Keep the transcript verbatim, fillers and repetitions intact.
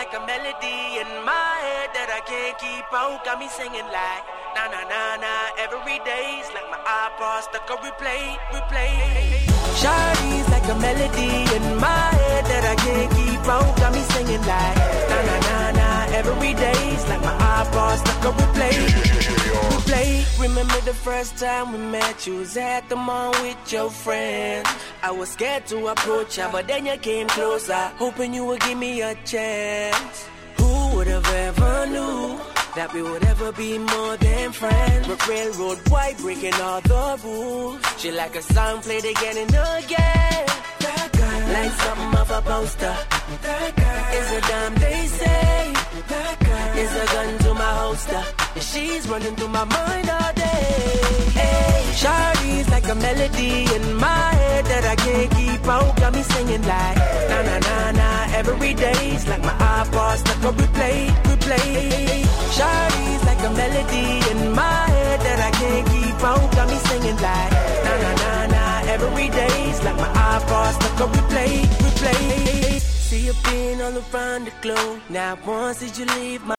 like a melody in my head that I can't keep out. Got me singing like na na na na. Every day's like my iPod stuck on replay, replay. Shawty's like a melody in my head that I can't keep out. Got me singing like na na na na. Every day's like my iPod stuck on replay, replay. Remember the first time we met? You was at the mall with your friends. I was scared to approach ya, but then you came closer, hoping you would give me a chance. Who would have ever knew that we would ever be more than friends? We're railroad white, breaking all the rules. She like a song played again and again. That girl, like something off a poster. That girl is a dime, they say. That girl is a gun to my holster. And she's running through my mind all day. Hey, Shawty's like a melody in my head that I can't keep out. Got me singing like na na na na. Every day's like my iPod stuck on replay, replay. Shawty's like a melody in my head that I can't keep out. Got me singing like na na na na. Every day's like my iPod stuck on replay, replay. See you being all around the globe. Now once did you leave my